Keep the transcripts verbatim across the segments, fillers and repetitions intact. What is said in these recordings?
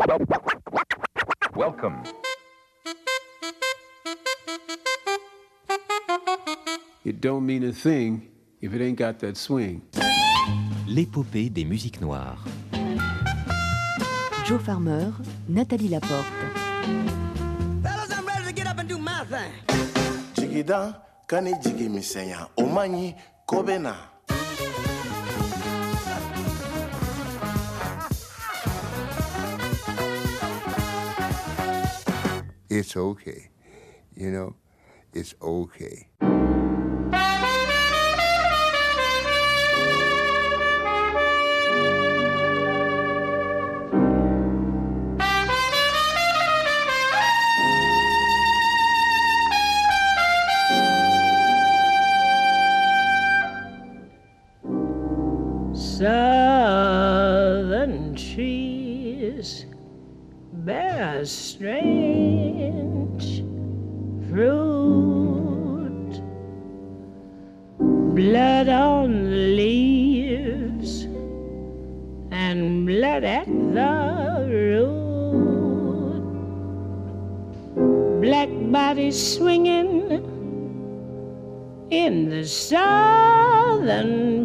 Welcome. It don't mean a thing if it ain't got that swing. L'épopée des musiques noires. Joe Farmer, Nathalie Laporte. Fellas, I'm ready to get up and do my thing. Jigida, kani jigi misenya, omanyi kobena. It's okay, you know, it's okay. Southern trees bear a strange fruit, blood on the leaves and blood at the root, black bodies swinging in the southern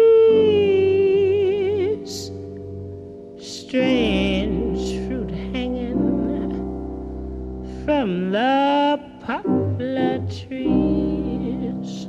breeze, strange fruit hanging from the poplar trees.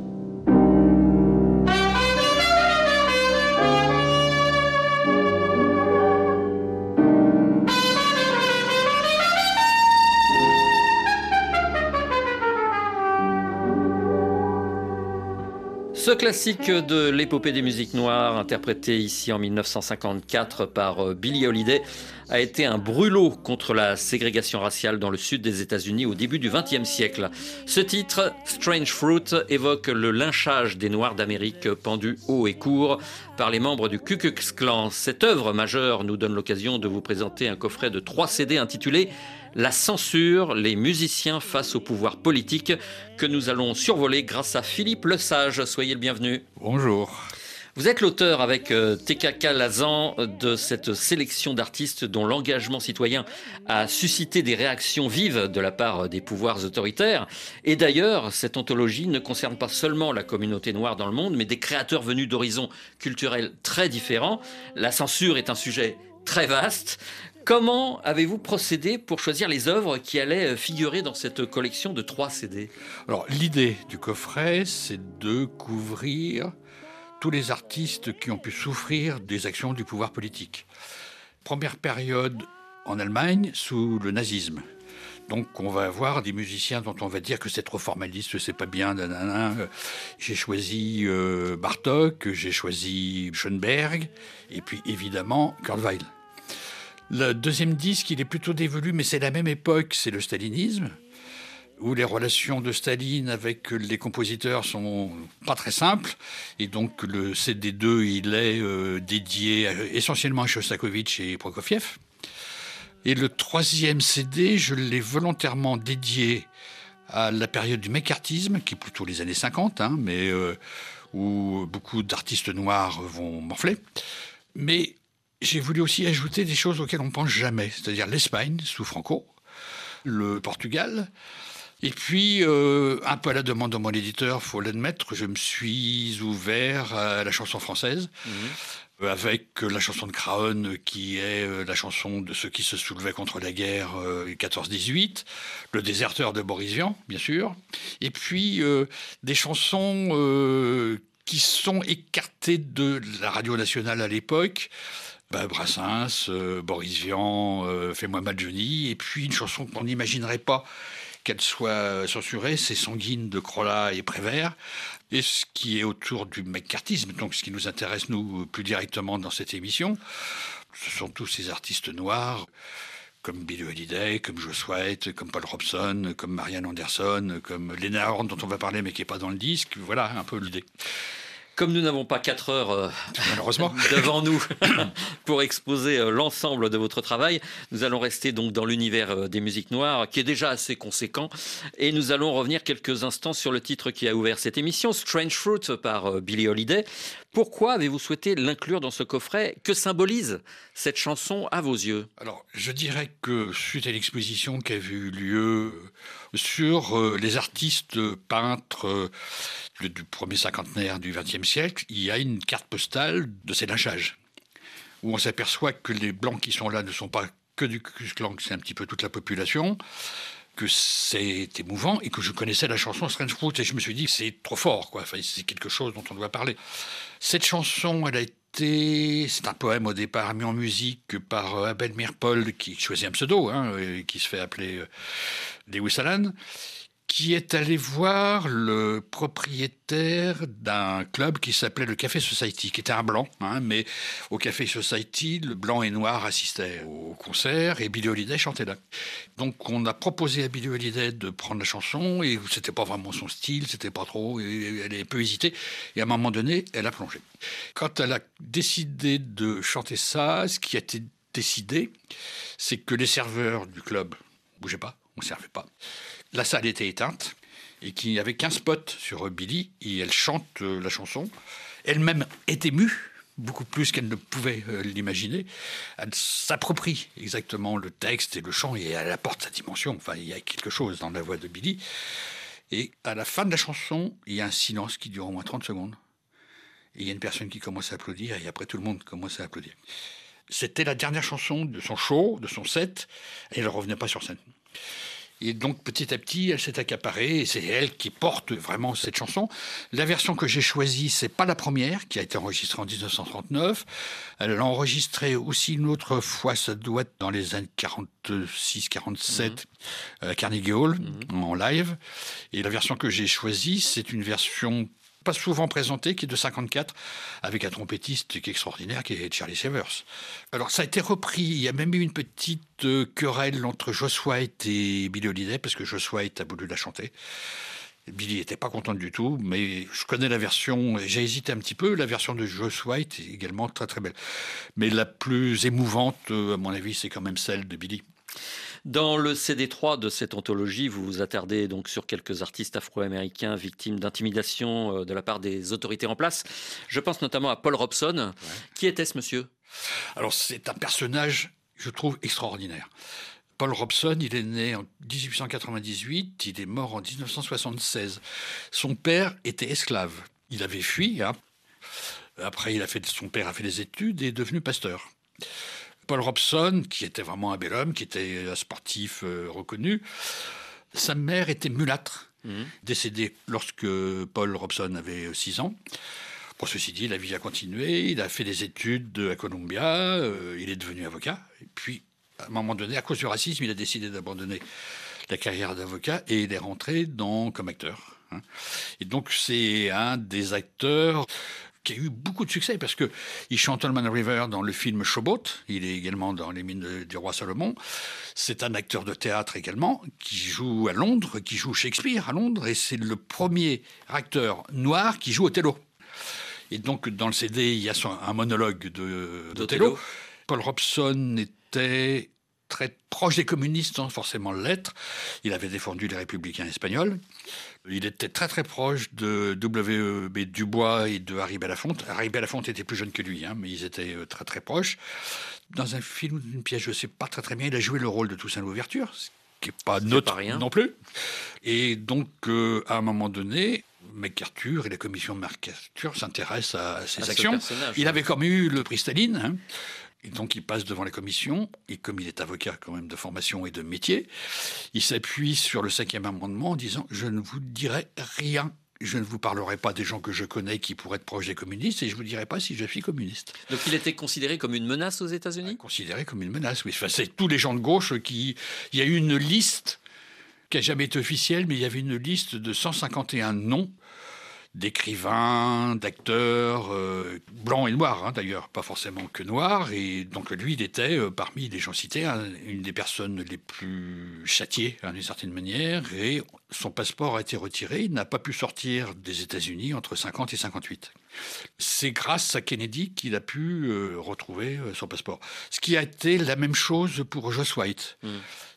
Ce classique de l'épopée des musiques noires, interprété ici en dix-neuf cent cinquante-quatre par Billie Holiday, a été un brûlot contre la ségrégation raciale dans le sud des États-Unis au début du vingtième siècle. Ce titre, Strange Fruit, évoque le lynchage des Noirs d'Amérique pendus haut et court par les membres du Ku Klux Klan. Cette œuvre majeure nous donne l'occasion de vous présenter un coffret de trois C D intitulé La censure, les musiciens face au pouvoir politique, que nous allons survoler grâce à Philippe Lesage. Soyez le bienvenu. Bonjour. Vous êtes l'auteur avec euh, T K K Lazan de cette sélection d'artistes dont l'engagement citoyen a suscité des réactions vives de la part des pouvoirs autoritaires. Et d'ailleurs, cette anthologie ne concerne pas seulement la communauté noire dans le monde, mais des créateurs venus d'horizons culturels très différents. La censure est un sujet très vaste. Comment avez-vous procédé pour choisir les œuvres qui allaient figurer dans cette collection de trois C D ? Alors, l'idée du coffret, c'est de couvrir tous les artistes qui ont pu souffrir des actions du pouvoir politique. Première période en Allemagne, sous le nazisme. Donc, on va avoir des musiciens dont on va dire que c'est trop formaliste, c'est pas bien, nanana. J'ai choisi euh, Bartók, j'ai choisi Schoenberg, et puis évidemment Kurt Weill. Le deuxième disque, il est plutôt dévolu, mais c'est la même époque, c'est le stalinisme, où les relations de Staline avec les compositeurs sont pas très simples. Et donc le C D deux, il est euh, dédié à, essentiellement à Shostakovich et Prokofiev. Et le troisième C D, je l'ai volontairement dédié à la période du mécartisme, qui est plutôt les années cinquante, hein, mais euh, où beaucoup d'artistes noirs vont morfler. Mais j'ai voulu aussi ajouter des choses auxquelles on ne pense jamais, c'est-à-dire l'Espagne sous Franco, le Portugal, et puis euh, un peu à la demande de mon éditeur, faut l'admettre, je me suis ouvert à la chanson française, mmh. avec la chanson de Craonne qui est la chanson de ceux qui se soulevaient contre la guerre euh, quatorze dix-huit, le déserteur de Boris Vian, bien sûr, et puis euh, des chansons euh, qui sont écartées de la radio nationale à l'époque. Bah, Brassens, euh, Boris Vian, euh, Fais-moi mal Johnny, et puis une chanson qu'on n'imaginerait pas qu'elle soit censurée, c'est Sanguine de Crolla et Prévert. Et ce qui est autour du McCarthyisme, donc ce qui nous intéresse nous plus directement dans cette émission, ce sont tous ces artistes noirs, comme Billie Holiday, comme Joe Sweat, comme Paul Robeson, comme Marian Anderson, comme Lena Horne dont on va parler mais qui n'est pas dans le disque. Voilà un peu l'idée. Comme nous n'avons pas quatre heures euh, Malheureusement. devant nous pour exposer euh, l'ensemble de votre travail, nous allons rester donc dans l'univers euh, des musiques noires, qui est déjà assez conséquent, et nous allons revenir quelques instants sur le titre qui a ouvert cette émission, Strange Fruit par euh, Billie Holiday. Pourquoi avez-vous souhaité l'inclure dans ce coffret? Que symbolise cette chanson à vos yeux? Alors, je dirais que suite à l'exposition qui avait eu lieu sur euh, les artistes peintres euh, du premier cinquantenaire du vingtième siècle, il y a une carte postale de ces lynchages, où on s'aperçoit que les Blancs qui sont là ne sont pas que du Ku Klux Klan, c'est un petit peu toute la population, que c'est émouvant et que je connaissais la chanson Strange Fruit et je me suis dit c'est trop fort, quoi. Enfin, c'est quelque chose dont on doit parler. Cette chanson, elle a été, c'est un poème au départ mis en musique par Abel Meeropol qui choisit un pseudo, hein, et qui se fait appeler Lewis Allen, qui est allé voir le propriétaire d'un club qui s'appelait le Café Society, qui était un blanc, hein, mais au Café Society, le blanc et noir assistaient au concert et Billie Holiday chantait là. Donc on a proposé à Billie Holiday de prendre la chanson et c'était pas vraiment son style, c'était pas trop, et elle a un peu hésité et à un moment donné, elle a plongé. Quand elle a décidé de chanter ça, ce qui a été décidé, c'est que les serveurs du club ne bougeaient pas, on ne servait pas. La salle était éteinte et qu'il n'y avait qu'un spot sur Billie et elle chante euh, la chanson. Elle-même est émue, beaucoup plus qu'elle ne pouvait euh, l'imaginer. Elle s'approprie exactement le texte et le chant et elle apporte sa dimension. Enfin, il y a quelque chose dans la voix de Billie. Et à la fin de la chanson, il y a un silence qui dure au moins trente secondes. Et il y a une personne qui commence à applaudir et après tout le monde commence à applaudir. C'était la dernière chanson de son show, de son set, et elle ne revenait pas sur scène. Et donc, petit à petit, elle s'est accaparée et c'est elle qui porte vraiment cette chanson. La version que j'ai choisie, c'est pas la première, qui a été enregistrée en dix-neuf cent trente-neuf. Elle l'a enregistrée aussi une autre fois, ça doit être dans les années quarante-six quarante-sept, mmh. à Carnegie Hall, mmh. en live. Et la version que j'ai choisie, c'est une version pas souvent présentée, qui est de cinquante-quatre, avec un trompettiste qui est extraordinaire, qui est Charlie Severs. Alors, ça a été repris. Il y a même eu une petite euh, querelle entre Joss White et Billie Holiday, parce que Joss White a voulu la chanter. Billie n'était pas contente du tout, mais je connais la version, j'ai hésité un petit peu, la version de Joss White est également très très belle. Mais la plus émouvante, euh, à mon avis, c'est quand même celle de Billie. Dans le C D trois de cette anthologie, vous vous attardez donc sur quelques artistes afro-américains victimes d'intimidation de la part des autorités en place. Je pense notamment à Paul Robeson. Ouais. Qui était-ce, monsieur? Alors, c'est un personnage, je trouve, extraordinaire. Paul Robeson, il est né en dix-huit cent quatre-vingt-dix-huit, il est mort en dix-neuf cent soixante-seize. Son père était esclave. Il avait fui. Hein. Après, il a fait, son père a fait des études et est devenu pasteur. Paul Robeson, qui était vraiment un bel homme, qui était un sportif euh, reconnu, sa mère était mulâtre, mmh. décédée lorsque Paul Robeson avait six ans. Bon, ceci dit, la vie a continué, il a fait des études à Columbia, euh, il est devenu avocat. Et puis, à un moment donné, à cause du racisme, il a décidé d'abandonner la carrière d'avocat et il est rentré dans, comme acteur. Hein. Et donc, c'est un des acteurs qui a eu beaucoup de succès parce que il chante Allman River dans le film Showboat. Il est également dans Les Mines de, du Roi Salomon. C'est un acteur de théâtre également qui joue à Londres, qui joue Shakespeare à Londres et c'est le premier acteur noir qui joue Othello. Et donc dans le C D, il y a son, un monologue de, d'Othello. Paul Robeson était très proche des communistes, sans forcément l'être. Il avait défendu les républicains espagnols. Il était très très proche de W E B Du Bois et de Harry Belafonte. Harry Belafonte était plus jeune que lui, hein, mais ils étaient très très proches. Dans un film, une pièce, je ne sais pas très très bien, il a joué le rôle de Toussaint Louverture, ce qui n'est pas neutre non plus. Et donc, euh, à un moment donné, MacArthur et la commission de MacArthur s'intéressent à ses à actions. Il avait comme eu le prix Staline, hein. Et donc, il passe devant la commission, et comme il est avocat quand même de formation et de métier, il s'appuie sur le cinquième amendement en disant « Je ne vous dirai rien, je ne vous parlerai pas des gens que je connais qui pourraient être proches des communistes, et je ne vous dirai pas si je suis communiste. » Donc, il était considéré comme une menace aux États-Unis ? Considéré comme une menace, oui. Enfin, c'est tous les gens de gauche qui... Il y a eu une liste qui n'a jamais été officielle, mais il y avait une liste de cent cinquante et un noms d'écrivains, d'acteurs, euh, blancs et noirs, hein, d'ailleurs, pas forcément que noirs. Et donc lui, il était, euh, parmi les gens cités, hein, une des personnes les plus châtiées, hein, d'une certaine manière. Et son passeport a été retiré. Il n'a pas pu sortir des États-Unis entre cinquante et cinquante-huit. C'est grâce à Kennedy qu'il a pu euh, retrouver euh, son passeport. Ce qui a été la même chose pour Joss White. Mmh.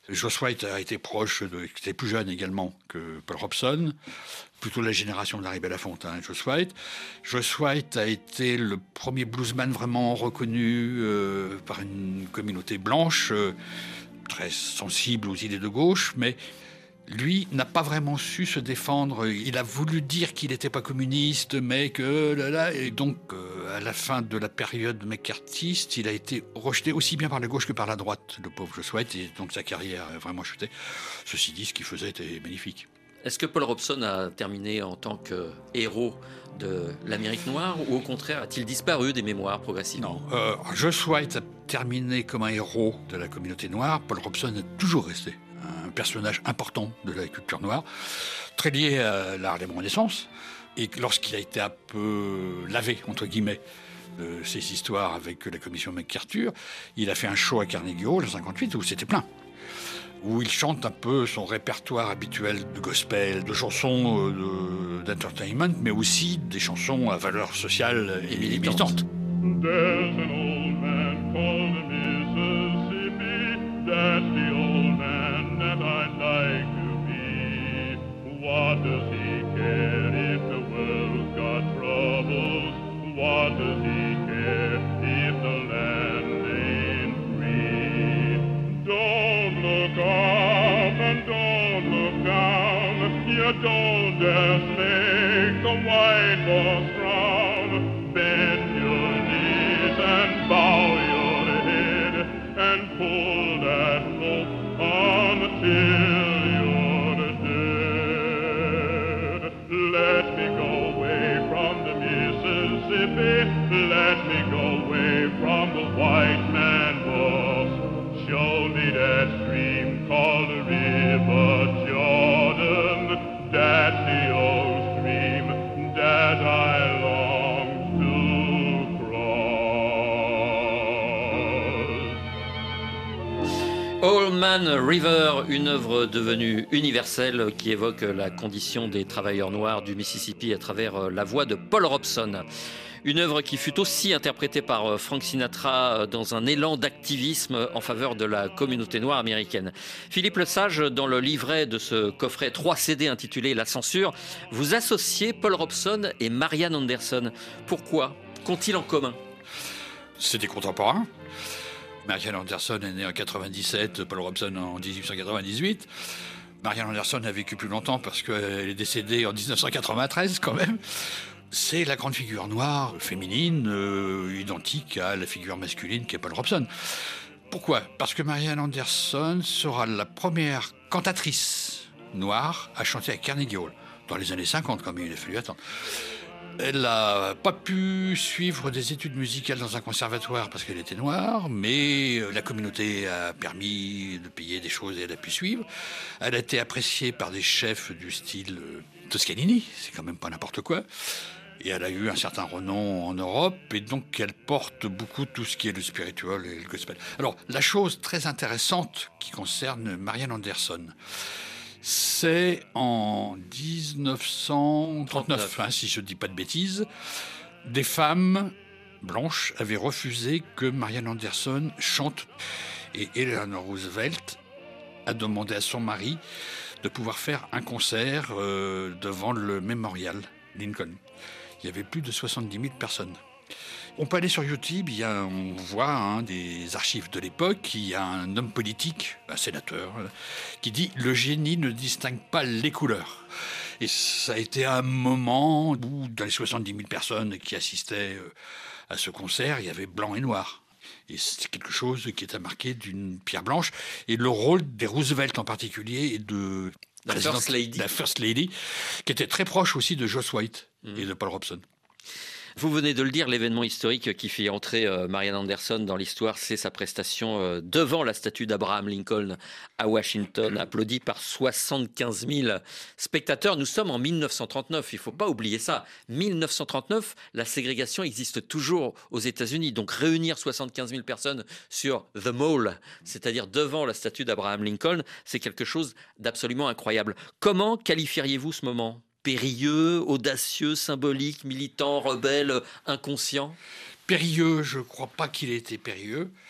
Joss White a été proche, de, il était plus jeune également que Paul Robeson, plutôt de la génération d'Harry Belafonte, hein, Joss White. Joss White a été le premier bluesman vraiment reconnu euh, par une communauté blanche, euh, très sensible aux idées de gauche, mais lui n'a pas vraiment su se défendre. Il a voulu dire qu'il n'était pas communiste, mais que là, là, et donc euh, à la fin de la période McCarthyiste, il a été rejeté aussi bien par la gauche que par la droite, le pauvre Joss White, et donc sa carrière a vraiment chuté. Ceci dit, ce qu'il faisait était magnifique. Est-ce que Paul Robeson a terminé en tant que héros de l'Amérique noire, ou au contraire a-t-il disparu des mémoires progressivement ? Non, euh, Joss White a terminé comme un héros de la communauté noire. Paul Robeson est toujours resté un personnage important de la culture noire, très lié à la Harlem Renaissance. Et lorsqu'il a été un peu lavé, entre guillemets, de ces histoires avec la commission MacArthur, il a fait un show à Carnegie Hall en cinquante-huit où c'était plein, où il chante un peu son répertoire habituel de gospel, de chansons de, d'entertainment, mais aussi des chansons à valeur sociale et, et militante. There's an old man called Mississippi, that's the old man that I'd like to be. What does he care if the world's got troubles? What does he care if the land ain't free? Don't look up and don't look down, you don't just make the white boss frown. Bend your knees and bow your head and pull that rope until you're dead. Let me go away from the Mississippi, let me go away from the white man boss. Show me that stream called the River Jordan, that's the old stream that I long to cross. Old Man River, une œuvre devenue universelle qui évoque la condition des travailleurs noirs du Mississippi à travers la voix de Paul Robeson. Une œuvre qui fut aussi interprétée par Frank Sinatra dans un élan d'activisme en faveur de la communauté noire américaine. Philippe Lesage, dans le livret de ce coffret trois C D intitulé La censure, vous associez Paul Robeson et Marian Anderson. Pourquoi ? Qu'ont-ils en commun ? C'est des contemporains. Marian Anderson est né en quatre-vingt-dix-sept, Paul Robeson en dix-huit cent quatre-vingt-dix-huit. Marian Anderson a vécu plus longtemps parce qu'elle est décédée en dix-neuf cent quatre-vingt-treize quand même. C'est la grande figure noire, féminine, euh, identique à la figure masculine qu'est Paul Robeson. Pourquoi ? Parce que Marian Anderson sera la première cantatrice noire à chanter à Carnegie Hall, dans les années cinquante, comme il a fallu attendre. Elle n'a pas pu suivre des études musicales dans un conservatoire parce qu'elle était noire, mais la communauté a permis de payer des choses et elle a pu suivre. Elle a été appréciée par des chefs du style Toscanini, c'est quand même pas n'importe quoi. Et elle a eu un certain renom en Europe, et donc elle porte beaucoup tout ce qui est le spiritual et le gospel. Alors, la chose très intéressante qui concerne Marian Anderson, c'est en dix-neuf cent trente-neuf, hein, si je ne dis pas de bêtises, des femmes blanches avaient refusé que Marian Anderson chante. Et Eleanor Roosevelt a demandé à son mari de pouvoir faire un concert euh, devant le mémorial Lincoln. Il y avait plus de soixante-dix mille personnes. On peut aller sur YouTube, il y a, on voit hein, des archives de l'époque, il y a un homme politique, un sénateur, qui dit « Le génie ne distingue pas les couleurs ». Et ça a été un moment où, dans les soixante-dix mille personnes qui assistaient à ce concert, il y avait blanc et noir. Et c'est quelque chose qui est à marquer d'une pierre blanche. Et le rôle des Roosevelt en particulier et de la First Lady. la First Lady, qui était très proche aussi de Joss White mmh. et de Paul Robeson. Vous venez de le dire, l'événement historique qui fait entrer euh, Marian Anderson dans l'histoire, c'est sa prestation euh, devant la statue d'Abraham Lincoln à Washington, applaudie par soixante-quinze mille spectateurs. Nous sommes en dix-neuf cent trente-neuf, il ne faut pas oublier ça. dix-neuf cent trente-neuf, la ségrégation existe toujours aux États-Unis. Donc réunir soixante-quinze mille personnes sur The Mall, c'est-à-dire devant la statue d'Abraham Lincoln, c'est quelque chose d'absolument incroyable. Comment qualifieriez-vous ce moment ? Périlleux, audacieux, symbolique, militant, rebelle, inconscient ? Périlleux, je ne crois pas qu'il ait été périlleux.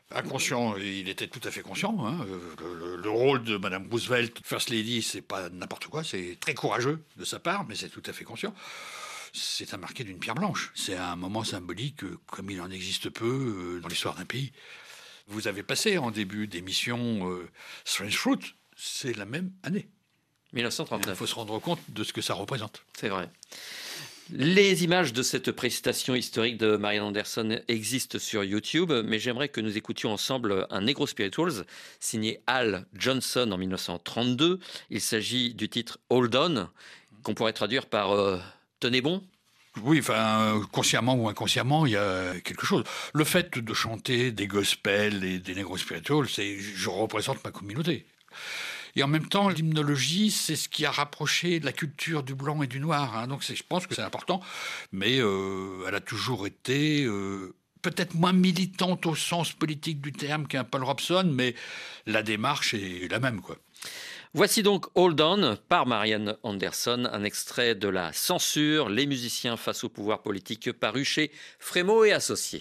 Inconscient, il était tout à fait conscient. Hein. Le, le, le rôle de Madame Roosevelt, First Lady, c'est pas n'importe quoi, c'est très courageux de sa part, mais c'est tout à fait conscient. C'est un marqué d'une pierre blanche. C'est un moment symbolique, comme il en existe peu dans l'histoire d'un pays. Vous avez passé en début d'émission euh, Strange Fruit, c'est la même année. mille neuf cent trente-neuf. Il faut se rendre compte de ce que ça représente. C'est vrai. Les images de cette prestation historique de Marian Anderson existent sur YouTube, mais j'aimerais que nous écoutions ensemble un Negro Spirituals signé Al Johnson en mille neuf cent trente-deux. Il s'agit du titre Hold On, qu'on pourrait traduire par euh, Tenez bon. Oui, enfin, consciemment ou inconsciemment, il y a quelque chose. Le fait de chanter des gospels et des Negro Spirituals, c'est je représente ma communauté. Et en même temps, l'hymnologie, c'est ce qui a rapproché la culture du blanc et du noir. Hein. Donc je pense que c'est important, mais euh, elle a toujours été euh, peut-être moins militante au sens politique du terme qu'un Paul Robeson, mais la démarche est la même, quoi. Voici donc Hold On par Marian Anderson, un extrait de La Censure, les musiciens face au pouvoir politique, paru chez Frémaux et Associés.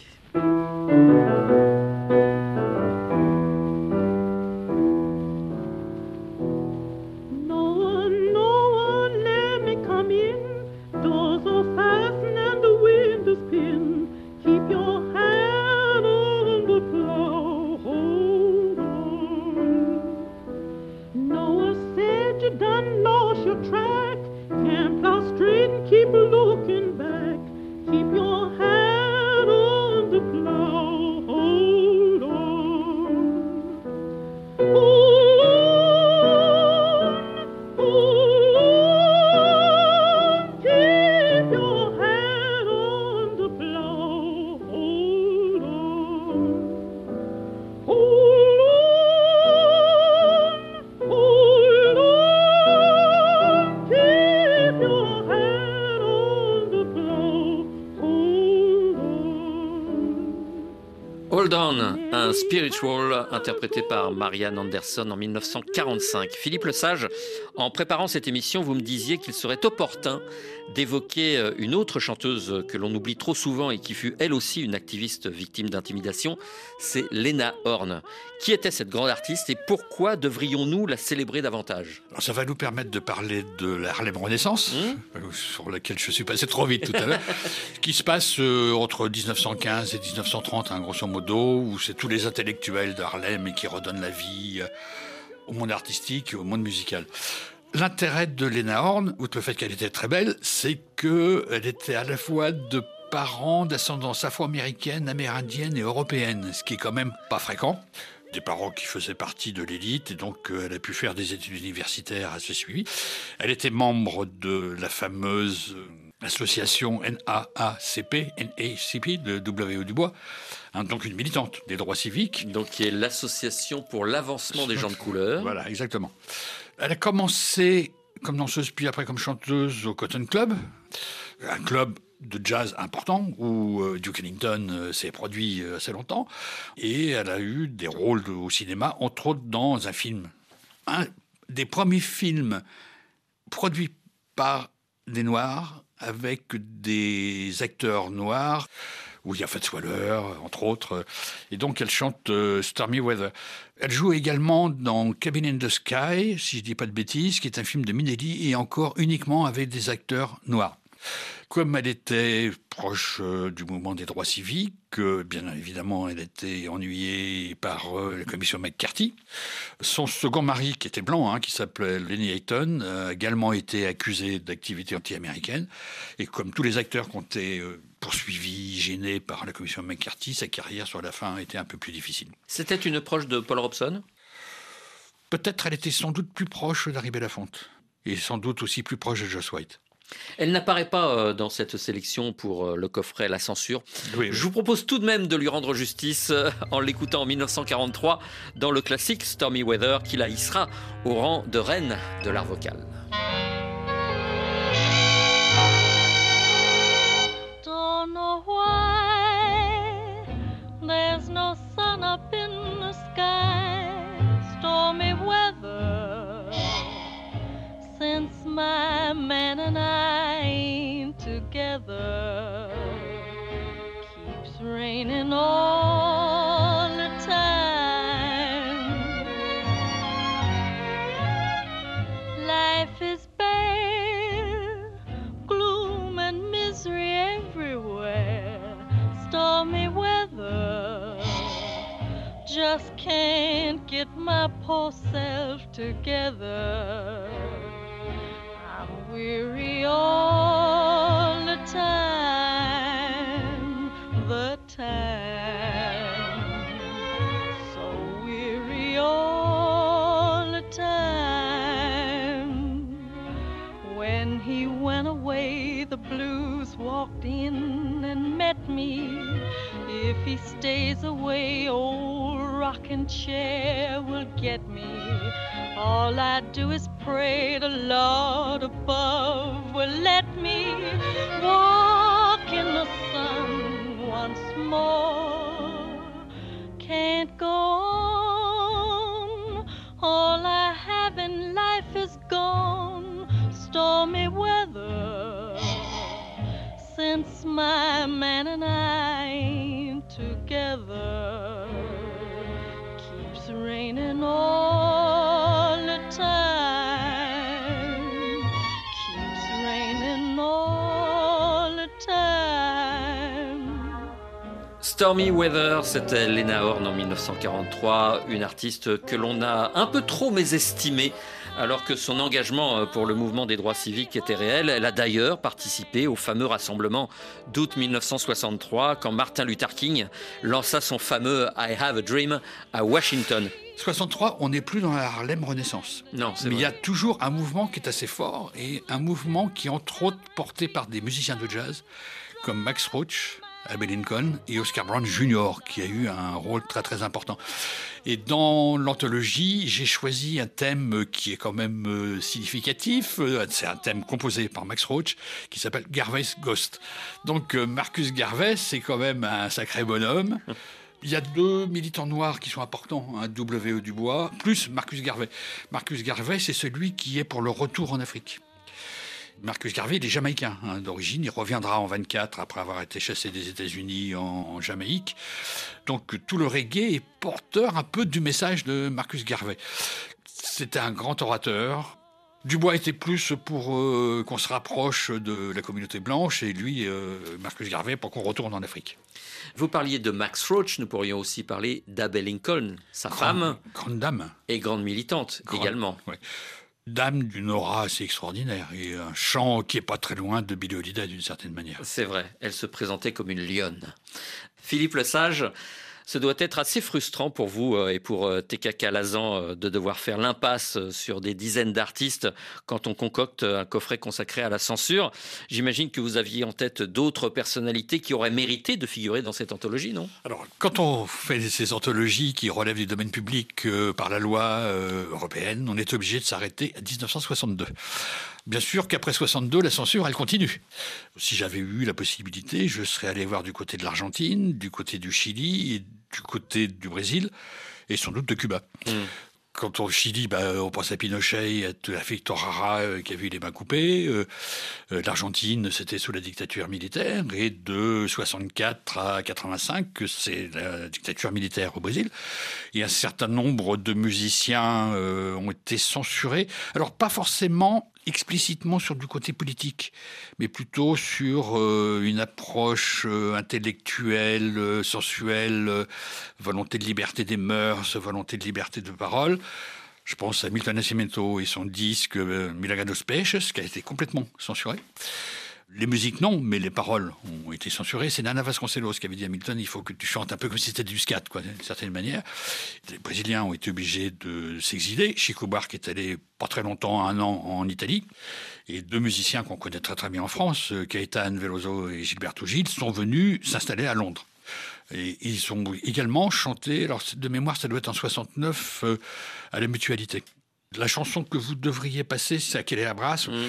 Hold On, un spiritual interprété par Marian Anderson en mille neuf cent quarante-cinq. Philippe Lesage, en préparant cette émission, vous me disiez qu'il serait opportun d'évoquer une autre chanteuse que l'on oublie trop souvent et qui fut elle aussi une activiste victime d'intimidation, c'est Lena Horne. Qui était cette grande artiste et pourquoi devrions-nous la célébrer davantage ? Alors ça va nous permettre de parler de la Harlem Renaissance, mmh. sur laquelle je suis passé trop vite tout à l'heure, qui se passe euh, entre dix-neuf cent quinze et dix-neuf cent trente, hein, grosso modo, où c'est tous les intellectuels d'Harlem et qui redonnent la vie euh, au monde artistique et au monde musical. L'intérêt de Lena Horne, outre le fait qu'elle était très belle, c'est qu'elle était à la fois de parents d'ascendance afro-américaine, amérindienne et européenne, ce qui est quand même pas fréquent. Des parents qui faisaient partie de l'élite, et donc euh, elle a pu faire des études universitaires assez suivies. Elle était membre de la fameuse euh, association N A A C P, N A C P, de W E Dubois, hein, donc une militante des droits civiques. Donc qui est l'association pour l'avancement des gens de couleur. Voilà, exactement. Elle a commencé comme danseuse, puis après comme chanteuse au Cotton Club, un club de jazz important où euh, Duke Ellington euh, s'est produit euh, assez longtemps, et elle a eu des rôles de, au cinéma, entre autres dans un film, un des premiers films produits par des Noirs avec des acteurs noirs, où il y a Fats Waller, entre autres, et donc elle chante euh, Stormy Weather. Elle joue également dans Cabin in the Sky, si je ne dis pas de bêtises, qui est un film de Minelli, et encore uniquement avec des acteurs noirs. Comme elle était proche euh, du mouvement des droits civiques, euh, bien évidemment, elle était ennuyée par euh, la commission McCarthy. Son second mari, qui était blanc, hein, qui s'appelait Lenny Hayton, a également été accusé d'activité anti-américaine. Et comme tous les acteurs qui ont été euh, poursuivis, gênés par la commission McCarthy, sa carrière sur la fin était un peu plus difficile. C'était une proche de Paul Robeson ? Peut-être elle était sans doute plus proche d'Harry Belafonte, et sans doute aussi plus proche de Joss White. Elle n'apparaît pas dans cette sélection pour le coffret La Censure. Oui, oui. Je vous propose tout de même de lui rendre justice en l'écoutant en dix-neuf cent quarante-trois dans le classique Stormy Weather qui la hissera au rang de reine de l'art vocal. Don't know why there's no sun up in the sky, stormy weather. Since my man and I ain't together, keeps raining all the time. get my poor self together. I'm weary all the time, the time, so weary all the time. When he went away, the blues walked in and met me. If he stays away, old rocking chair will get me. All I do is pray the Lord above will let me walk in the sun once more. Can't go on, all I have in life is gone. Stormy weather, since my man and I ain't together. Keeps raining all the time, keeps raining all the time. Stormy Weather, c'était Lena Horne en mille neuf cent quarante-trois, une artiste que l'on a un peu trop mésestimée alors que son engagement pour le mouvement des droits civiques était réel. Elle a d'ailleurs participé au fameux rassemblement d'août mille neuf cent soixante-trois quand Martin Luther King lança son fameux I Have a Dream à Washington. soixante-trois, on n'est plus dans la Harlem Renaissance. Non, c'est Mais vrai. il y a toujours un mouvement qui est assez fort et un mouvement qui est entre autres porté par des musiciens de jazz comme Max Roach, Abbey Lincoln et Oscar Brown junior qui a eu un rôle très très important. Et dans l'anthologie, j'ai choisi un thème qui est quand même euh, significatif. C'est un thème composé par Max Roach qui s'appelle Garvey's Ghost. Donc euh, Marcus Garvey, c'est quand même un sacré bonhomme. Il y a deux militants noirs qui sont importants, hein, W E Du Bois, plus Marcus Garvey. Marcus Garvey, c'est celui qui est pour le retour en Afrique. Marcus Garvey, il est jamaïcain hein, d'origine. Il reviendra en vingt-quatre après avoir été chassé des États-Unis en, en Jamaïque. Donc tout le reggae est porteur un peu du message de Marcus Garvey. C'était un grand orateur. Dubois était plus pour euh, qu'on se rapproche de la communauté blanche et lui, euh, Marcus Garvey, pour qu'on retourne en Afrique. Vous parliez de Max Roach, nous pourrions aussi parler d'Abbey Lincoln, sa Grande, femme. Grande dame. Et grande militante Grande, également. Ouais. Dame d'une aura assez extraordinaire et un chant qui est pas très loin de Billie Holiday d'une certaine manière. C'est vrai, elle se présentait comme une lionne. Philippe Lesage, ce doit être assez frustrant pour vous et pour T K Kalazan de devoir faire l'impasse sur des dizaines d'artistes quand on concocte un coffret consacré à la censure. J'imagine que vous aviez en tête d'autres personnalités qui auraient mérité de figurer dans cette anthologie, non ? Alors, quand on fait ces anthologies qui relèvent du domaine public euh, par la loi euh, européenne, on est obligé de s'arrêter à dix-neuf cent soixante-deux. Bien sûr qu'après soixante-deux, la censure, elle continue. Si j'avais eu la possibilité, je serais allé voir du côté de l'Argentine, du côté du Chili, et du côté du Brésil, et sans doute de Cuba. Mmh. Quand au Chili, bah, on pense à Pinochet, à Victor Jara euh, qui a vu les mains coupées. Euh, euh, L'Argentine, c'était sous la dictature militaire. Et de soixante-quatre à quatre-vingt-cinq, c'est la dictature militaire au Brésil. Et un certain nombre de musiciens euh, ont été censurés. Alors, pas forcément explicitement sur du côté politique, mais plutôt sur euh, une approche euh, intellectuelle, euh, sensuelle, euh, volonté de liberté des mœurs, volonté de liberté de parole. Je pense à Milton Nascimento et son disque euh, Milagre dos Peixes, qui a été complètement censuré. Les musiques, non, mais les paroles ont été censurées. C'est Nana Vasconcelos qui avait dit à Milton, il faut que tu chantes un peu comme si c'était du scat, quoi, d'une certaine manière. Les Brésiliens ont été obligés de s'exiler. Chico Buarque est allé pas très longtemps, un an, en Italie. Et deux musiciens qu'on connaît très très bien en France, Caetano Veloso et Gilberto Gil, sont venus s'installer à Londres. Et ils ont également chanté, alors de mémoire, ça doit être en soixante-neuf, euh, à la Mutualité. La chanson que vous devriez passer, c'est Aquelea Brass. Mmh.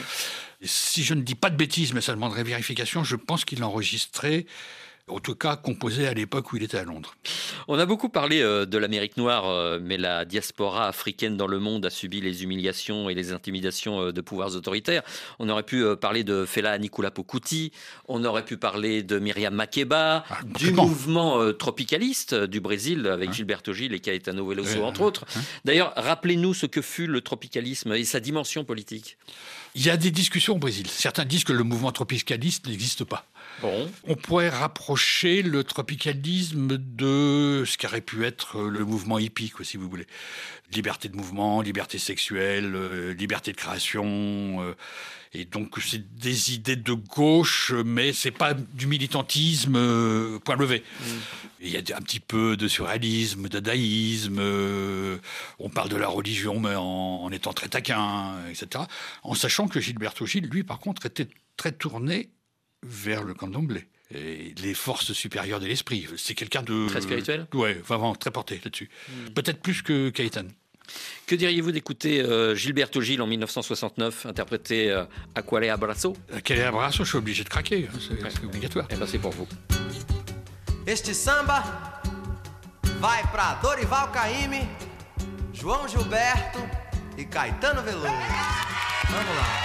Si je ne dis pas de bêtises, mais ça demanderait vérification, je pense qu'il l'a enregistré, en tout cas composé à l'époque où il était à Londres. On a beaucoup parlé euh, de l'Amérique noire, euh, mais la diaspora africaine dans le monde a subi les humiliations et les intimidations euh, de pouvoirs autoritaires. On aurait pu euh, parler de Fela Anikulapo Kuti, on aurait pu parler de Myriam Makeba, ah, du mouvement euh, tropicaliste euh, du Brésil avec hein Gilberto Gil et Caetano Veloso, euh, entre autres. Hein D'ailleurs, rappelez-nous ce que fut le tropicalisme et sa dimension politique. Il y a des discussions au Brésil. Certains disent que le mouvement tropicaliste n'existe pas. Bon. On pourrait rapprocher le tropicalisme de ce qu'aurait pu être le mouvement hippie, quoi, si vous voulez. Liberté de mouvement, liberté sexuelle, euh, liberté de création. Euh, et donc, c'est des idées de gauche, mais c'est pas du militantisme euh, point levé. Mm. Il y a un petit peu de surréalisme, de dadaïsme. Euh, on parle de la religion, mais en, en étant très taquin, et cetera. En sachant que Gilberto Gil, lui, par contre, était très tourné vers le candomblé. Et les forces supérieures de l'esprit. C'est quelqu'un de... Très spirituel ? Ouais, vraiment très porté là-dessus. Mm. Peut-être plus que Caïtane. Que diriez-vous d'écouter euh, Gilberto Gil en mille neuf cent soixante-neuf interpréter euh, Aquale Abraço ? Aquale Abraço, je suis obligé de craquer, c'est, ouais. c'est obligatoire. Eh ben c'est pour vous. Este samba vai pra Dorival Caymmi, João Gilberto e Caetano Veloso. Vamos lá.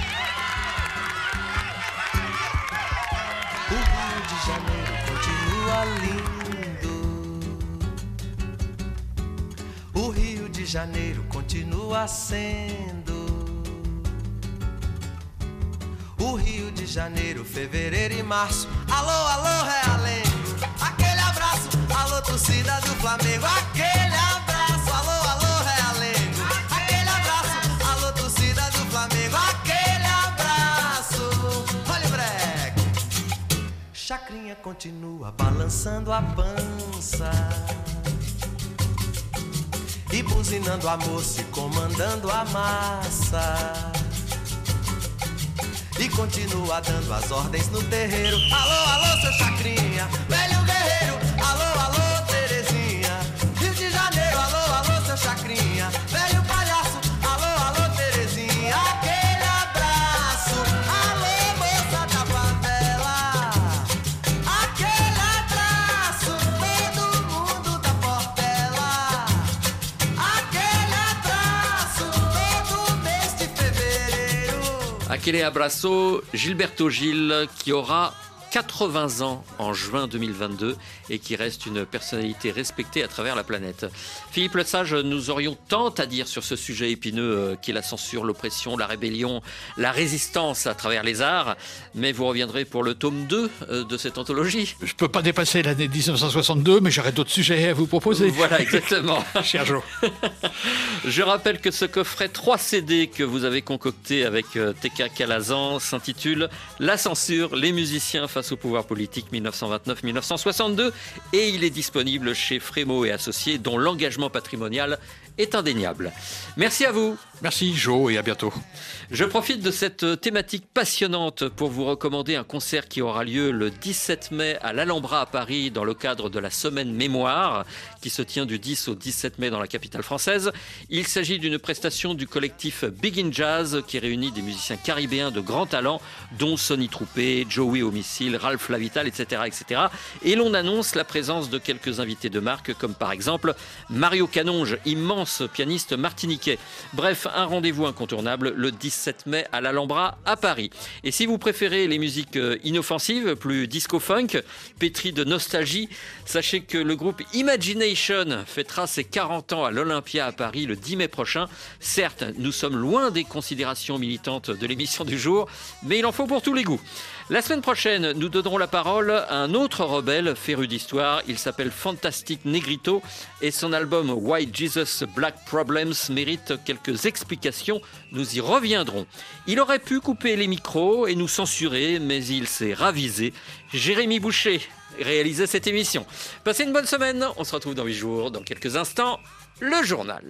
O Rio de Janeiro continua lindo. O Rio de Janeiro continua sendo. O Rio de Janeiro, fevereiro e março. Alô, alô, Realengo. Aquele abraço, alô, torcida do Flamengo. Aquele abraço, alô, alô, Realengo. Aquele abraço, alô, torcida do Flamengo. Aquele abraço. Olha o breque. Chacrinha continua balançando a pança e buzinando a moça e comandando a massa. E continua dando as ordens no terreiro. Alô, alô, seu Chacrinha, velho guerreiro. Alô, alô, Terezinha. Rio de Janeiro, alô, alô, seu Chacrinha, velho palhaço. Alô, alô, Terezinha. Aquele abraço. Alô, moça da favela. Aquele abraço. Todo mundo da Portela. Aquele abraço. Todo mês de fevereiro. Aquele Abraço, Gilberto Gil, qui aura quatre-vingts ans en juin deux mille vingt-deux et qui reste une personnalité respectée à travers la planète. Philippe Lesage, nous aurions tant à dire sur ce sujet épineux qu'est la censure, l'oppression, la rébellion, la résistance à travers les arts, mais vous reviendrez pour le tome deux de cette anthologie. Je ne peux pas dépasser l'année dix-neuf cent soixante-deux, mais j'aurais d'autres sujets à vous proposer. Voilà, exactement. Cher Joe. Je rappelle que ce coffret trois C D que vous avez concocté avec T K Calazan s'intitule « La censure, les musiciens face au pouvoir politique mille neuf cent vingt-neuf mille neuf cent soixante-deux » et il est disponible chez Frémaux et Associés, dont l'engagement patrimonial est indéniable. Merci à vous. Merci Joe et à bientôt. Je profite de cette thématique passionnante pour vous recommander un concert qui aura lieu le dix-sept mai à l'Alhambra à Paris dans le cadre de la Semaine Mémoire qui se tient du dix au dix-sept mai dans la capitale française. Il s'agit d'une prestation du collectif Big in Jazz qui réunit des musiciens caribéens de grand talent dont Sonny Troupé, Joey au missile, Ralph Lavital, et cetera, et cetera. Et l'on annonce la présence de quelques invités de marque comme par exemple Mario Canonge, immense pianiste martiniquais. Bref, un rendez-vous incontournable le dix-sept mai à l'Alhambra à Paris. Et si vous préférez les musiques inoffensives, plus disco-funk, pétries de nostalgie, sachez que le groupe Imagination fêtera ses quarante ans à l'Olympia à Paris le dix mai prochain. Certes, nous sommes loin des considérations militantes de l'émission du jour, mais il en faut pour tous les goûts. La semaine prochaine, nous donnerons la parole à un autre rebelle féru d'histoire. Il s'appelle Fantastic Negrito et son album White Jesus Black Problems mérite quelques explications. Nous y reviendrons. Il aurait pu couper les micros et nous censurer, mais il s'est ravisé. Jérémy Boucher réalisait cette émission. Passez une bonne semaine. On se retrouve dans huit jours. Dans quelques instants, le journal.